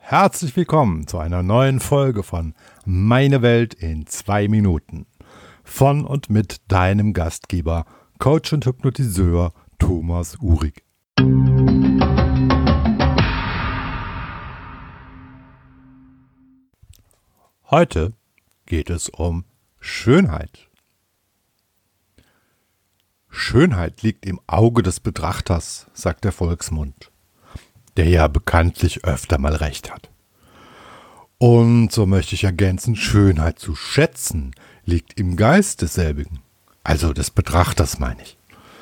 Herzlich willkommen zu einer neuen Folge von Meine Welt in 2 Minuten. Von und mit deinem Gastgeber, Coach und Hypnotiseur Thomas Uhrig. Heute geht es um Schönheit. Schönheit liegt im Auge des Betrachters, sagt der Volksmund, der ja bekanntlich öfter mal recht hat. Und so möchte ich ergänzen, Schönheit zu schätzen liegt im Geist desselbigen, also des Betrachters meine ich.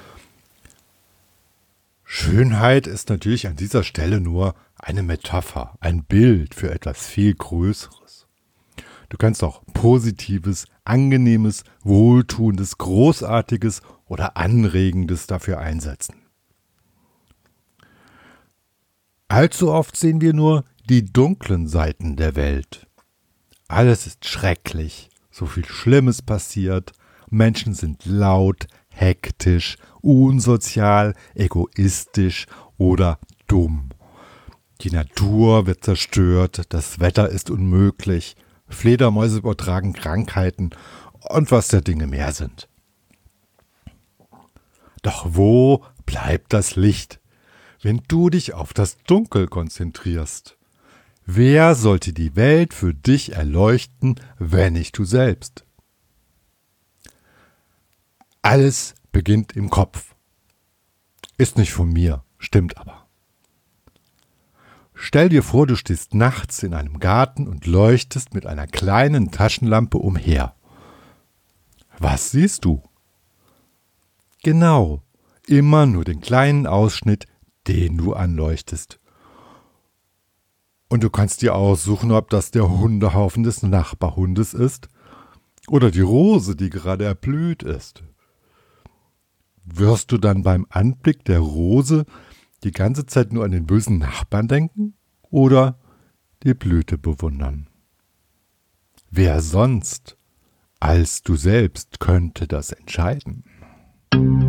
Schönheit ist natürlich an dieser Stelle nur eine Metapher, ein Bild für etwas viel Größeres. Du kannst auch Positives, Angenehmes, Wohltuendes, Großartiges oder Anregendes dafür einsetzen. Allzu oft sehen wir nur die dunklen Seiten der Welt. Alles ist schrecklich, so viel Schlimmes passiert, Menschen sind laut, hektisch, unsozial, egoistisch oder dumm. Die Natur wird zerstört, das Wetter ist unmöglich, Fledermäuse übertragen Krankheiten und was der Dinge mehr sind. Doch wo bleibt das Licht, wenn du dich auf das Dunkel konzentrierst? Wer sollte die Welt für dich erleuchten, wenn nicht du selbst? Alles beginnt im Kopf. Ist nicht von mir, stimmt aber. Stell dir vor, du stehst nachts in einem Garten und leuchtest mit einer kleinen Taschenlampe umher. Was siehst du? Genau, immer nur den kleinen Ausschnitt, den du anleuchtest. Und du kannst dir aussuchen, ob das der Hundehaufen des Nachbarhundes ist oder die Rose, die gerade erblüht ist. Wirst du dann beim Anblick der Rose die ganze Zeit nur an den bösen Nachbarn denken oder die Blüte bewundern? Wer sonst als du selbst könnte das entscheiden?